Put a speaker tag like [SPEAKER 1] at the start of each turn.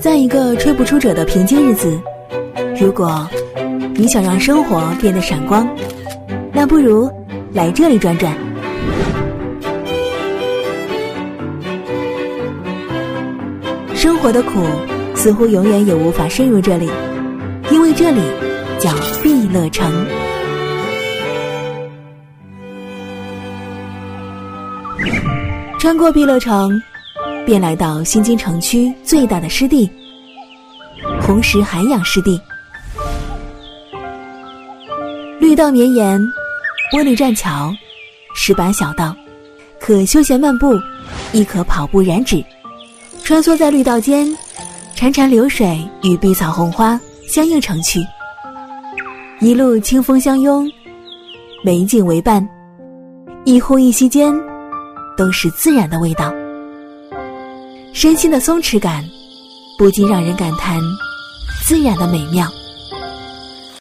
[SPEAKER 1] 在一个吹不出者的平静日子，如果你想让生活变得闪光，那不如来这里转转。生活的苦似乎永远也无法深入这里，因为这里叫碧乐城。穿过碧乐城，便来到新京城区最大的湿地——红石涵养湿地。绿道绵延，玻璃栈桥，石板小道，可休闲漫步，亦可跑步燃脂。穿梭在绿道间，潺潺流水与碧草红花相映成趣，一路清风相拥，美景为伴，一呼一吸间都是自然的味道。身心的松弛感不禁让人感叹自然的美妙。